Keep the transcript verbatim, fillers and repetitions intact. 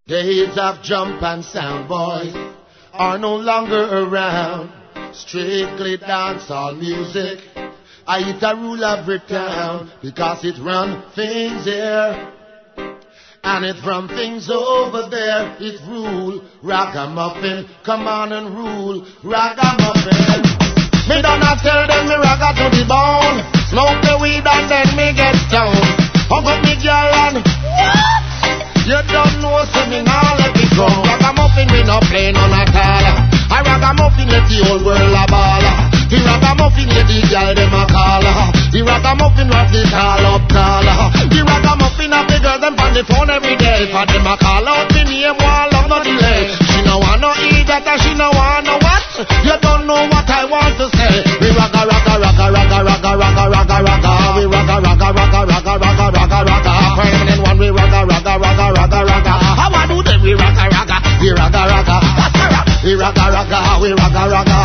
Days of jump and sound boys are no longer around. Strictly dancehall music, I it a rule every town, because it run things here and it from things over there. It rule ragamuffin, come on and rule ragamuffin. Me donna tell them me ragga to the bone, smoke the weed and then me get stoned. Hug up me girl and what? You don't know, so me now let it go. Ragamuffin we no play none at all. I ragamuffin let the whole world a ball. The ragamuffin let the girl dem a call. The ragamuffin rock the tall up tall. The ragamuffin have the girl them on the phone every day. For them a call out me name one love no delay. She no want no eat that and she no want no what. You don't know what I want to say. We ragga ragga ragga ragga ragga ragga ragga ragga. We ragga ragga ragga ragga ragga ragga ragga. Permanent one we ragga ragga ragga ragga ragga. How I do them we ragga ragga. We ragga ragga. We ragga ragga. We ragga ragga.